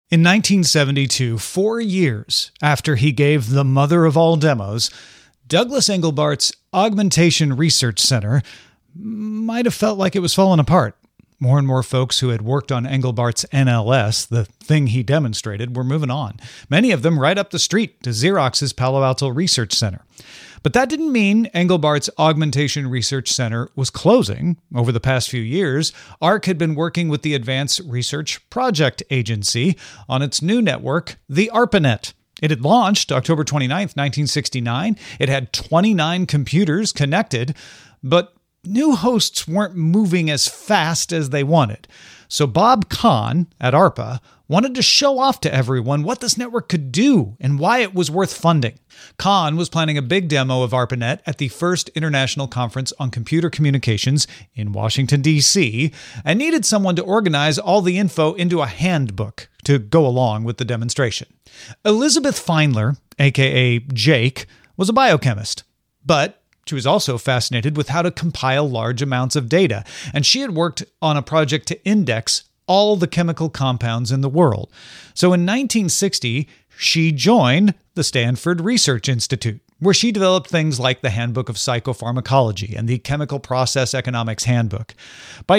In 1972, 4 years after he gave the mother of all demos, Douglas Engelbart's Augmentation Research Center might have felt like it was falling apart. More and more folks who had worked on Engelbart's NLS, the thing he demonstrated, were moving on. Many of them right up the street to Xerox's Palo Alto Research Center. But that didn't mean Engelbart's Augmentation Research Center was closing. Over the past few years, ARC had been working with the Advanced Research Project Agency on its new network, the ARPANET. It had launched October 29, 1969. It had 29 computers connected, but new hosts weren't moving as fast as they wanted. So Bob Kahn at ARPA wanted to show off to everyone what this network could do and why it was worth funding. Kahn was planning a big demo of ARPANET at the first International Conference on Computer Communications in Washington, D.C., and needed someone to organize all the info into a handbook to go along with the demonstration. Elizabeth Feinler, aka Jake, was a biochemist, but she was also fascinated with how to compile large amounts of data, and she had worked on a project to index all the chemical compounds in the world. So in 1960, she joined the Stanford Research Institute, where she developed things like the Handbook of Psychopharmacology and the Chemical Process Economics Handbook. By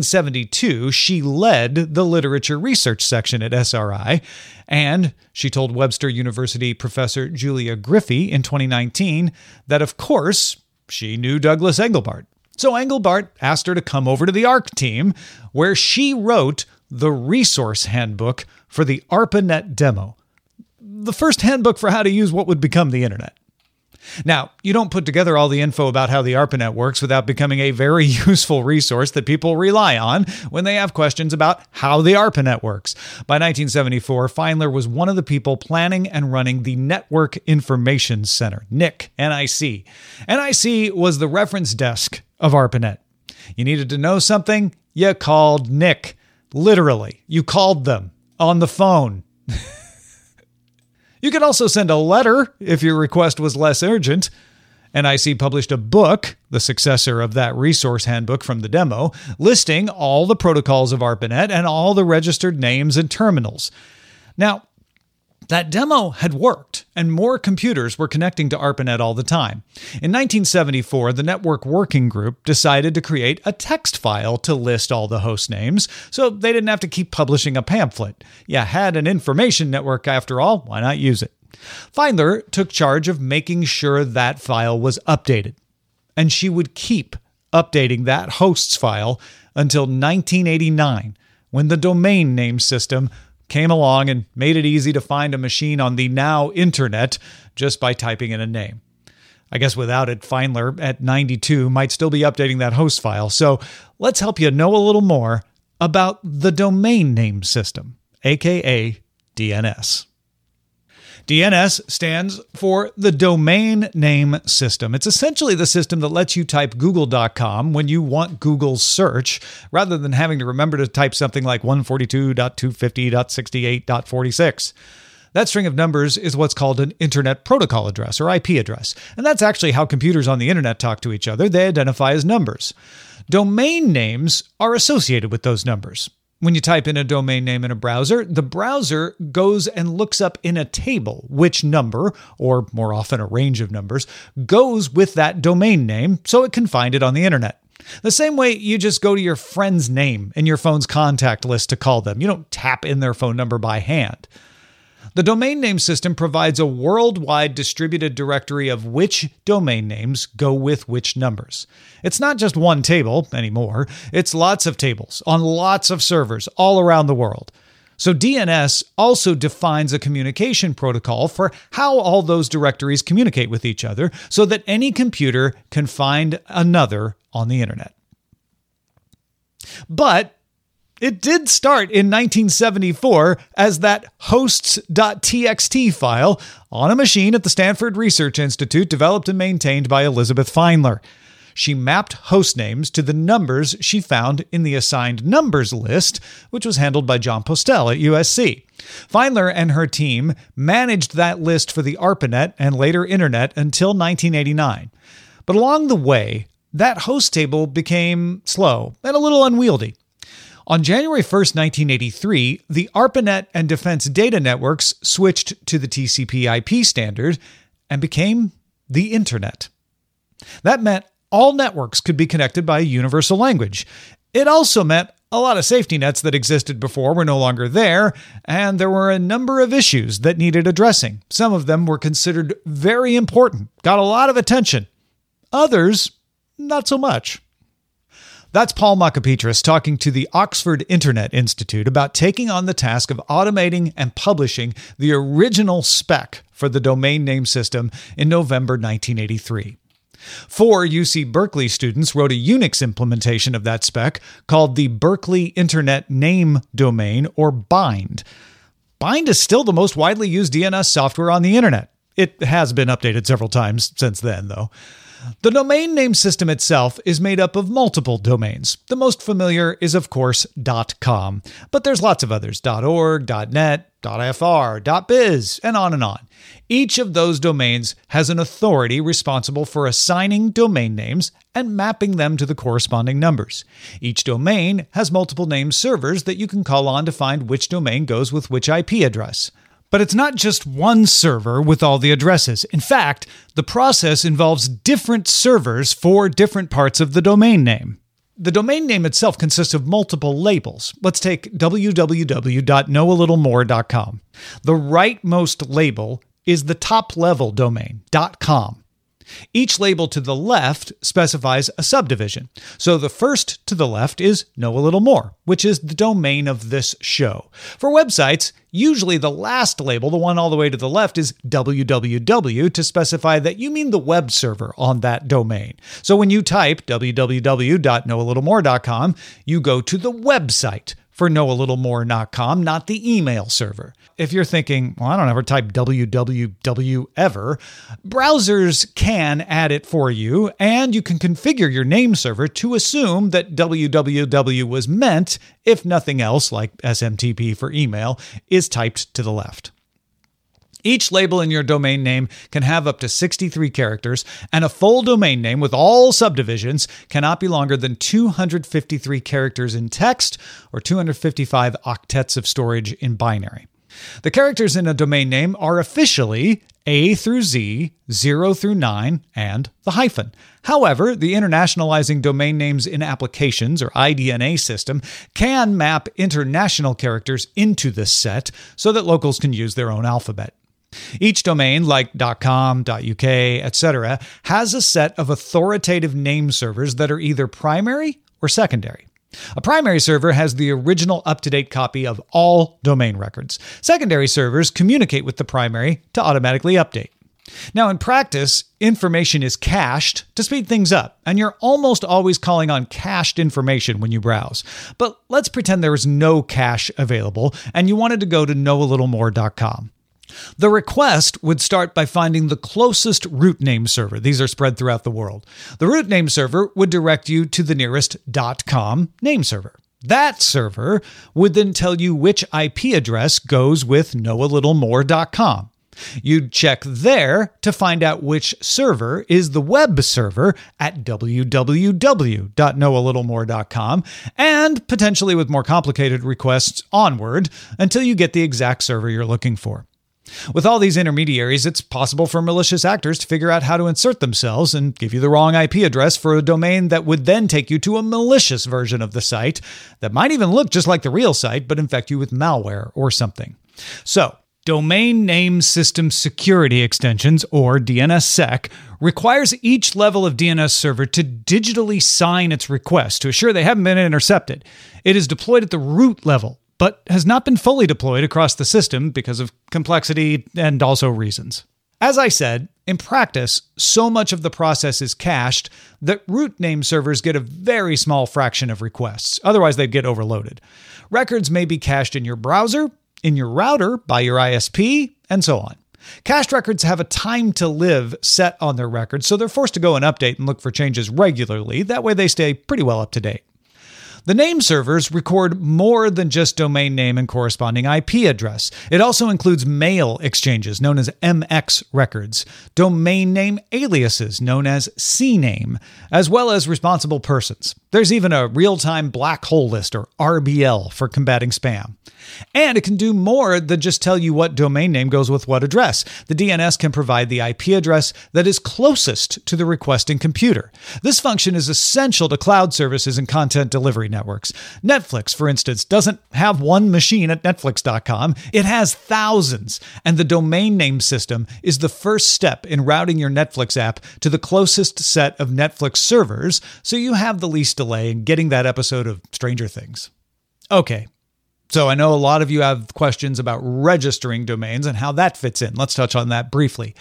1972, she led the literature research section at SRI, and she told Webster University professor Julia Griffey in 2019 that, of course, she knew Douglas Engelbart. So Engelbart asked her to come over to the ARC team, where she wrote the resource handbook for the ARPANET demo, the first handbook for how to use what would become the internet. Now, you don't put together all the info about how the ARPANET works without becoming a very useful resource that people rely on when they have questions about how the ARPANET works. By 1974, Feinler was one of the people planning and running the Network Information Center, NIC, N-I-C. NIC was the reference desk of ARPANET. You needed to know something? You called NIC. Literally, you called them on the phone. You could also send a letter if your request was less urgent. NIC published a book, the successor of that resource handbook from the demo, listing all the protocols of ARPANET and all the registered names and terminals. Now, that demo had worked, and more computers were connecting to ARPANET all the time. In 1974, the Network Working Group decided to create a text file to list all the host names, so they didn't have to keep publishing a pamphlet. You had an information network after all, why not use it? Feinler took charge of making sure that file was updated, and she would keep updating that hosts file until 1989, when the domain name system came along and made it easy to find a machine on the now internet just by typing in a name. I guess without it, Feinler at 92 might still be updating that host file. So let's help you know a little more about the domain name system, aka DNS. DNS stands for the Domain Name System. It's essentially the system that lets you type google.com when you want Google's search, rather than having to remember to type something like 142.250.68.46. That string of numbers is what's called an Internet Protocol address, or IP address. And that's actually how computers on the internet talk to each other. They identify as numbers. Domain names are associated with those numbers. When you type in a domain name in a browser, the browser goes and looks up in a table which number, or more often a range of numbers, goes with that domain name so it can find it on the internet. The same way you just go to your friend's name in your phone's contact list to call them. You don't tap in their phone number by hand. The domain name system provides a worldwide distributed directory of which domain names go with which numbers. It's not just one table anymore. It's lots of tables on lots of servers all around the world. So DNS also defines a communication protocol for how all those directories communicate with each other so that any computer can find another on the internet. But it did start in 1974 as that hosts.txt file on a machine at the Stanford Research Institute developed and maintained by Elizabeth Feinler. She mapped host names to the numbers she found in the assigned numbers list, which was handled by John Postel at USC. Feinler and her team managed that list for the ARPANET and later Internet until 1989. But along the way, that host table became slow and a little unwieldy. On January 1st, 1983, the ARPANET and Defense Data Networks switched to the TCP/IP standard and became the Internet. That meant all networks could be connected by a universal language. It also meant a lot of safety nets that existed before were no longer there, and there were a number of issues that needed addressing. Some of them were considered very important, got a lot of attention. Others, not so much. That's Paul Makapetris talking to the Oxford Internet Institute about taking on the task of automating and publishing the original spec for the domain name system in November 1983. 4 UC Berkeley students wrote a Unix implementation of that spec called the Berkeley Internet Name Domain, or BIND. BIND is still the most widely used DNS software on the internet. It has been updated several times since then, though. The domain name system itself is made up of multiple domains. The most familiar is, of course, .com, but there's lots of others: .org, .net, .fr, .biz, and on and on. Each of those domains has an authority responsible for assigning domain names and mapping them to the corresponding numbers. Each domain has multiple name servers that you can call on to find which domain goes with which IP address. But it's not just one server with all the addresses. In fact, the process involves different servers for different parts of the domain name. The domain name itself consists of multiple labels. Let's take www.knowalittlemore.com. The rightmost label is the top-level domain, .com. Each label to the left specifies a subdivision. So the first to the left is Know a Little More, which is the domain of this show. For websites, usually the last label, the one all the way to the left, is www to specify that you mean the web server on that domain. So when you type www.knowalittlemore.com, you go to the website for knowalittlemore.com, not the email server. If you're thinking, well, I don't ever type www ever, browsers can add it for you, and you can configure your name server to assume that www was meant, if nothing else, like SMTP for email, is typed to the left. Each label in your domain name can have up to 63 characters, and a full domain name with all subdivisions cannot be longer than 253 characters in text or 255 octets of storage in binary. The characters in a domain name are officially A through Z, 0 through 9, and the hyphen. However, the Internationalizing Domain Names in Applications, or IDNA system, can map international characters into this set so that locals can use their own alphabet. Each domain, like .com, .uk, etc., has a set of authoritative name servers that are either primary or secondary. A primary server has the original up-to-date copy of all domain records. Secondary servers communicate with the primary to automatically update. Now, in practice, information is cached to speed things up, and you're almost always calling on cached information when you browse. But let's pretend there is no cache available, and you wanted to go to knowalittlemore.com. The request would start by finding the closest root name server. These are spread throughout the world. The root name server would direct you to the nearest .com name server. That server would then tell you which IP address goes with knowalittlemore.com. You'd check there to find out which server is the web server at www.knowalittlemore.com, and potentially with more complicated requests onward until you get the exact server you're looking for. With all these intermediaries, it's possible for malicious actors to figure out how to insert themselves and give you the wrong IP address for a domain that would then take you to a malicious version of the site that might even look just like the real site, but infect you with malware or something. So, Domain Name System Security Extensions, or DNSSEC, requires each level of DNS server to digitally sign its requests to assure they haven't been intercepted. It is deployed at the root level, but has not been fully deployed across the system because of complexity and also reasons. As I said, in practice, so much of the process is cached that root name servers get a very small fraction of requests. Otherwise, they'd get overloaded. Records may be cached in your browser, in your router, by your ISP, and so on. Cached records have a time to live set on their records, so they're forced to go and update and look for changes regularly. That way they stay pretty well up to date. The name servers record more than just domain name and corresponding IP address. It also includes mail exchanges, known as MX records, domain name aliases, known as CNAME, as well as responsible persons. There's even a real-time black hole list, or RBL, for combating spam. And it can do more than just tell you what domain name goes with what address. The DNS can provide the IP address that is closest to the requesting computer. This function is essential to cloud services and content delivery networks. Netflix, for instance, doesn't have one machine at Netflix.com. It has thousands. And the domain name system is the first step in routing your Netflix app to the closest set of Netflix servers, so you have the least delay in getting that episode of Stranger Things. Okay, so I know a lot of you have questions about registering domains and how that fits in. Let's touch on that briefly.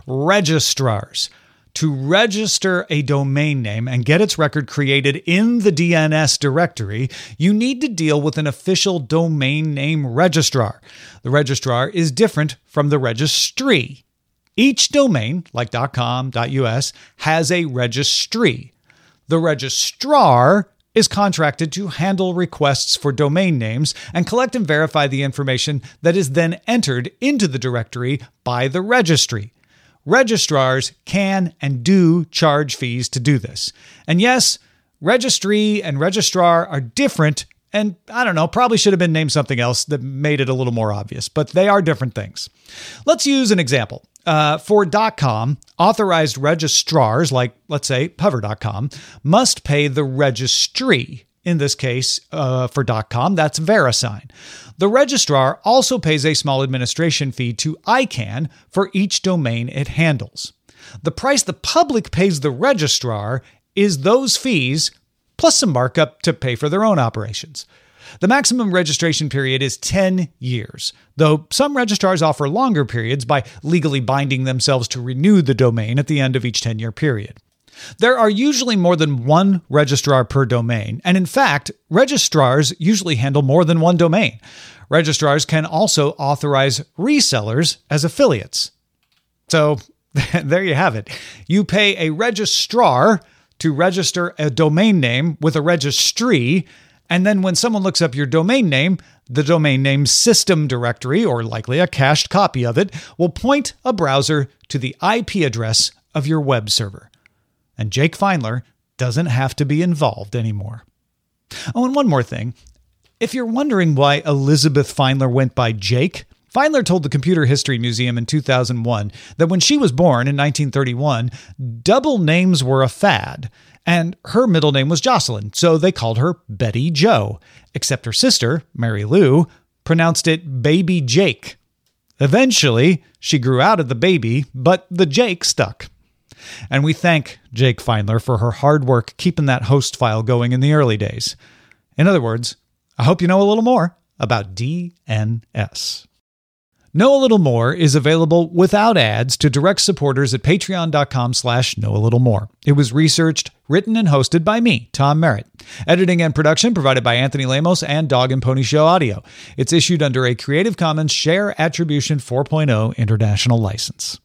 Registrars. To register a domain name and get its record created in the DNS directory, you need to deal with an official domain name registrar. The registrar is different from the registry. Each domain, like .com, .us, has a registry. The registrar is contracted to handle requests for domain names and collect and verify the information that is then entered into the directory by the registry. Registrars can and do charge fees to do this. And yes, registry and registrar are different, and I don't know, probably should have been named something else that made it a little more obvious, but they are different things. Let's use an example. For .com, authorized registrars, like, let's say, Hover.com, must pay the registry. In this case, for .com, that's VeriSign. The registrar also pays a small administration fee to ICANN for each domain it handles. The price the public pays the registrar is those fees, plus some markup to pay for their own operations. The maximum registration period is 10 years, though some registrars offer longer periods by legally binding themselves to renew the domain at the end of each 10-year period. There are usually more than one registrar per domain, and in fact, registrars usually handle more than one domain. Registrars can also authorize resellers as affiliates. So there you have it. You pay a registrar to register a domain name with a registry, and then when someone looks up your domain name, the domain name system directory, or likely a cached copy of it, will point a browser to the IP address of your web server. And Jake Feinler doesn't have to be involved anymore. Oh, and one more thing. If you're wondering why Elizabeth Feinler went by Jake, Feinler told the Computer History Museum in 2001 that when she was born in 1931, double names were a fad, and her middle name was Jocelyn, so they called her Betty Jo, except her sister, Mary Lou, pronounced it Baby Jake. Eventually, she grew out of the baby, but the Jake stuck. And we thank Jake Feinler for her hard work keeping that host file going in the early days. In other words, I hope you know a little more about DNS. Know a Little More is available without ads to direct supporters at patreon.com/knowaLittleMore. It was researched, written, and hosted by me, Tom Merritt. Editing and production provided by Anthony Lemos and Dog and Pony Show Audio. It's issued under a Creative Commons Share Attribution 4.0 International License.